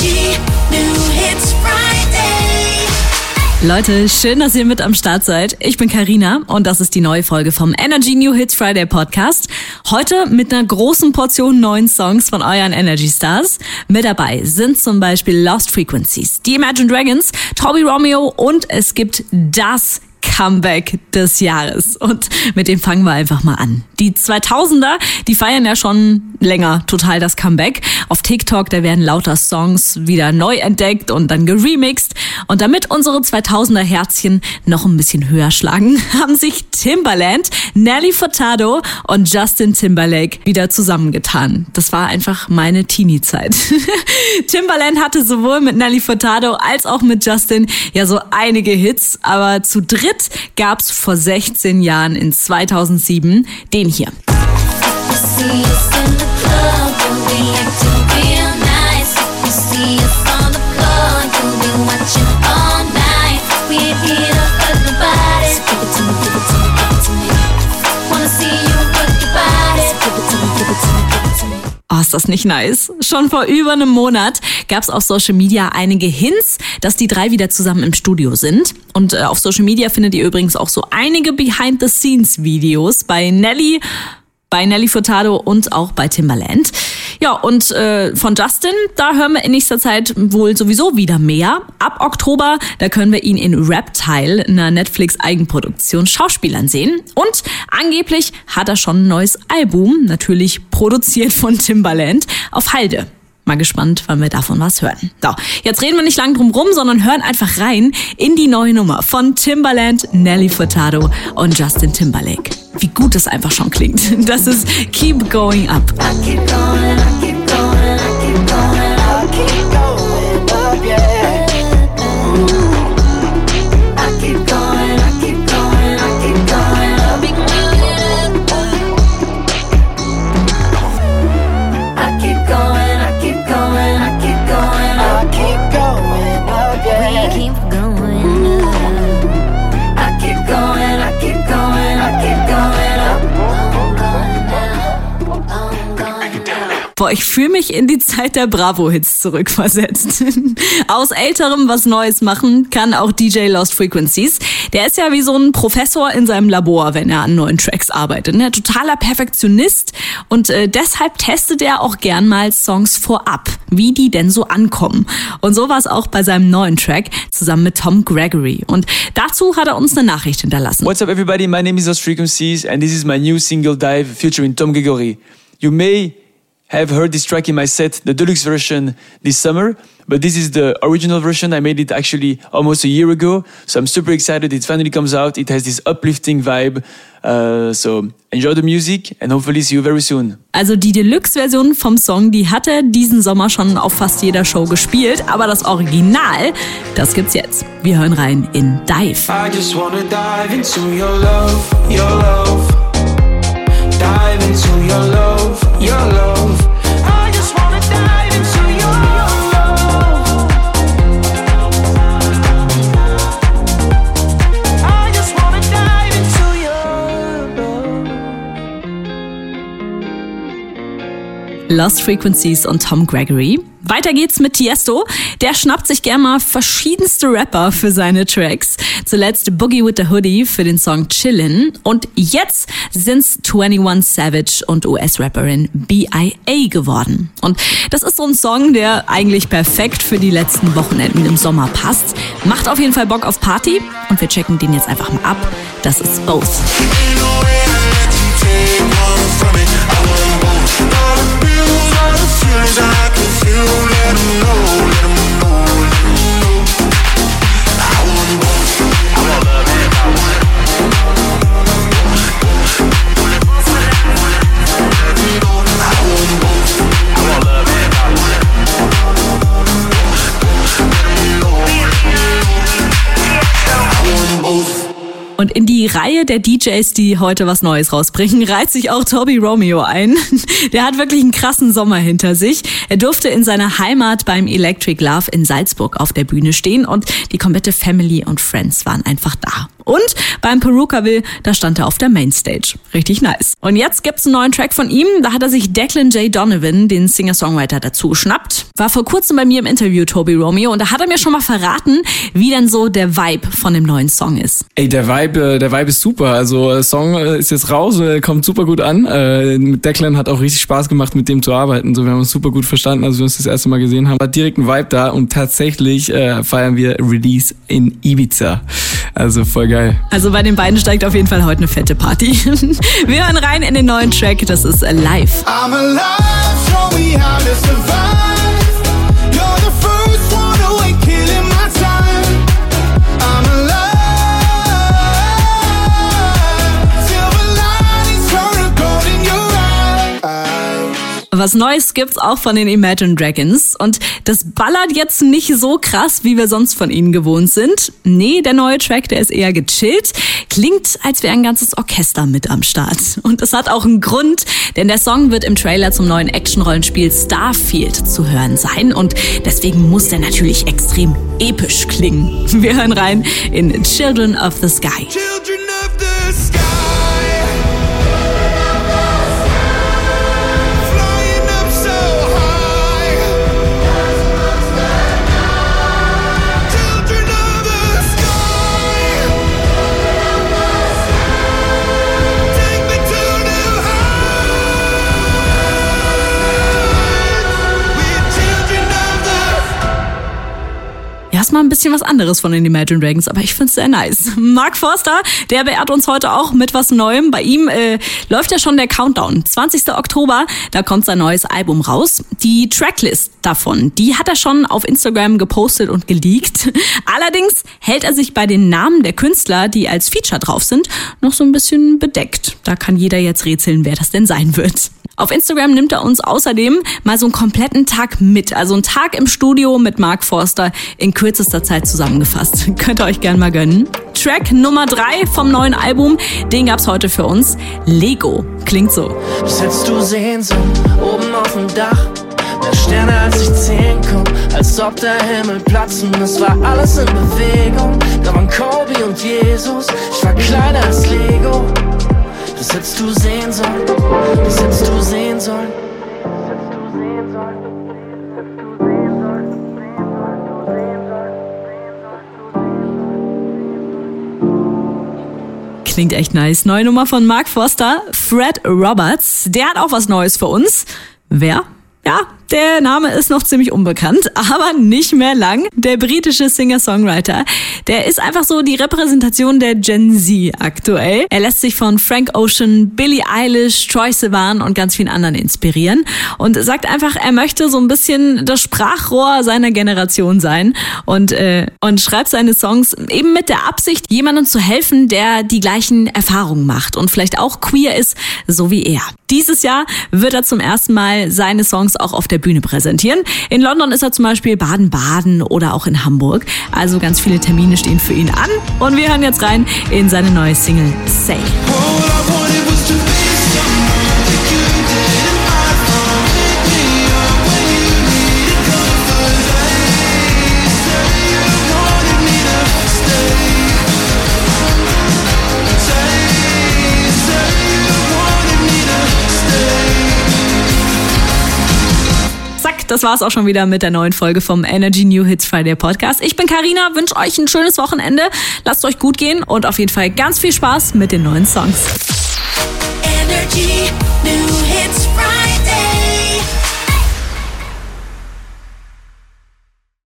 Energy New Hits Friday. Leute, schön, dass ihr mit am Start seid. Ich bin Carina und das ist die neue Folge vom Energy New Hits Friday Podcast. Heute mit einer großen Portion neuen Songs von euren Energy Stars. Mit dabei sind zum Beispiel Lost Frequencies, die Imagine Dragons, Toby Romeo und es gibt das Comeback des Jahres. Und mit dem fangen wir einfach mal an. Die 2000er, die feiern ja schon länger total das Comeback. Auf TikTok, da werden lauter Songs wieder neu entdeckt und dann geremixed. Und damit unsere 2000er Herzchen noch ein bisschen höher schlagen, haben sich Timbaland, Nelly Furtado und Justin Timberlake wieder zusammengetan. Das war einfach meine Teenie-Zeit. Timbaland hatte sowohl mit Nelly Furtado als auch mit Justin ja so einige Hits, aber zu dritt gab's vor 16 Jahren in 2007 den hier. Oh, ist das nicht nice? Schon vor über einem Monat gab's auf Social Media einige Hints, dass die drei wieder zusammen im Studio sind. Und auf Social Media findet ihr übrigens auch so einige Behind-the-Scenes-Videos bei Nelly Furtado und auch bei Timbaland. Ja, und von Justin, da hören wir in nächster Zeit wohl sowieso wieder mehr. Ab Oktober, da können wir ihn in Reptile, einer Netflix-Eigenproduktion, Schauspielern sehen. Und angeblich hat er schon ein neues Album, natürlich produziert von Timbaland, auf Halde. Mal gespannt, wann wir davon was hören. So, jetzt reden wir nicht lang drum rum, sondern hören einfach rein in die neue Nummer von Timbaland, Nelly Furtado und Justin Timberlake. Wie gut das einfach schon klingt. Das ist Keep Going Up. I keep going, I keep going, I keep going, I keep going up, yeah. I keep going, I keep going, I keep going up. I keep going, I keep going, I keep going up. I keep going up, yeah. We keep going up. I keep going, I keep going, I keep going up. I'm going up. Boah, ich fühle mich in die Zeit der Bravo-Hits zurückversetzt. Aus Älterem was Neues machen kann auch DJ Lost Frequencies. Der ist ja wie so ein Professor in seinem Labor, wenn er an neuen Tracks arbeitet. Ne? Totaler Perfektionist und deshalb testet er auch gern mal Songs vorab, wie die denn so ankommen. Und so war es auch bei seinem neuen Track zusammen mit Tom Gregory. Und dazu hat er uns eine Nachricht hinterlassen. What's up everybody, my name is Lost Frequencies and this is my new single Dive featuring Tom Gregory. You may have heard this track in my set, the deluxe version, this summer, but this is the original version. I made it actually almost a year ago, so I'm super excited it finally comes out. It has this uplifting vibe, so enjoy the music and hopefully see you very soon. Also die Deluxe-Version vom Song, die hat er diesen Sommer schon auf fast jeder Show gespielt, aber das Original, das gibt's jetzt. Wir hören rein in Dive. I just wanna dive into your love, your love. Dive into your love, your love. I just wanna dive into your love. I just wanna dive into your love. Lost Frequencies und Tom Gregory. Weiter geht's mit Tiesto. Der schnappt sich gern mal verschiedenste Rapper für seine Tracks. Zuletzt Boogie with the Hoodie für den Song Chillin'. Und jetzt sind's 21 Savage und US-Rapperin B.I.A. geworden. Und das ist so ein Song, der eigentlich perfekt für die letzten Wochenenden im Sommer passt. Macht auf jeden Fall Bock auf Party. Und wir checken den jetzt einfach mal ab. Das ist Both. Und in die Reihe der DJs, die heute was Neues rausbringen, reiht sich auch Toby Romeo ein. Der hat wirklich einen krassen Sommer hinter sich. Er durfte in seiner Heimat beim Electric Love in Salzburg auf der Bühne stehen und die komplette Family und Friends waren einfach da. Und beim Perukaville, da stand er auf der Mainstage. Richtig nice. Und jetzt gibt's einen neuen Track von ihm. Da hat er sich Declan J. Donovan, den Singer-Songwriter, dazu geschnappt. War vor kurzem bei mir im Interview, Toby Romeo, und da hat er mir schon mal verraten, wie denn so der Vibe von dem neuen Song ist. Ey, der Vibe ist super. Also der Song ist jetzt raus, kommt super gut an. Mit Declan hat auch richtig Spaß gemacht, mit dem zu arbeiten. So, wir haben uns super gut verstanden, als wir uns das erste Mal gesehen haben. War direkt ein Vibe da und tatsächlich feiern wir Release in Ibiza. Also voll geil. Also bei den beiden steigt auf jeden Fall heute eine fette Party. Wir hören rein in den neuen Track, das ist Alive. I'm alive, show me how to survive. You're the first one awake, killing my time. I'm alive. Silver linings turn to gold in your eyes. Was Neues gibt's auch von den Imagine Dragons und das ballert jetzt nicht so krass, wie wir sonst von ihnen gewohnt sind. Nee, der neue Track, der ist eher gechillt. Klingt, als wäre ein ganzes Orchester mit am Start. Und das hat auch einen Grund, denn der Song wird im Trailer zum neuen Action-Rollenspiel Starfield zu hören sein und deswegen muss der natürlich extrem episch klingen. Wir hören rein in Children of the Sky. Children of the sky. Ja, ist mal ein bisschen was anderes von den Imagine Dragons, aber ich find's sehr nice. Mark Forster, der beehrt uns heute auch mit was Neuem. Bei ihm läuft ja schon der Countdown. 20. Oktober, da kommt sein neues Album raus. Die Tracklist davon, die hat er schon auf Instagram gepostet und geleakt. Allerdings hält er sich bei den Namen der Künstler, die als Feature drauf sind, noch so ein bisschen bedeckt. Da kann jeder jetzt rätseln, wer das denn sein wird. Auf Instagram nimmt er uns außerdem mal so einen kompletten Tag mit. Also einen Tag im Studio mit Mark Forster in kürzester Zeit zusammengefasst. Könnt ihr euch gerne mal gönnen. Track Nummer 3 vom neuen Album, den gab's heute für uns. Lego. Klingt so. Was hättest du sehen sollen, oben auf dem Dach? Mehr Sterne als ich zählen kann, als ob der Himmel platzen. Es war alles in Bewegung. Da waren Kobe und Jesus. Ich war kleiner als Lego. Das hättest du sehen sollen, das hättest du sehen sollen. Klingt echt nice. Neue Nummer von Mark Forster, Fred Roberts. Der hat auch was Neues für uns. Wer? Ja, der Name ist noch ziemlich unbekannt, aber nicht mehr lang. Der britische Singer-Songwriter, der ist einfach so die Repräsentation der Gen Z aktuell. Er lässt sich von Frank Ocean, Billie Eilish, Troye Sivan und ganz vielen anderen inspirieren und sagt einfach, er möchte so ein bisschen das Sprachrohr seiner Generation sein und schreibt seine Songs eben mit der Absicht, jemandem zu helfen, der die gleichen Erfahrungen macht und vielleicht auch queer ist, so wie er. Dieses Jahr wird er zum ersten Mal seine Songs auch auf der Bühne präsentieren. In London ist er zum Beispiel Baden-Baden oder auch in Hamburg. Also ganz viele Termine stehen für ihn an. Und wir hören jetzt rein in seine neue Single Say. Das war's auch schon wieder mit der neuen Folge vom Energy New Hits Friday Podcast. Ich bin Carina, wünsche euch ein schönes Wochenende. Lasst euch gut gehen und auf jeden Fall ganz viel Spaß mit den neuen Songs. Energy.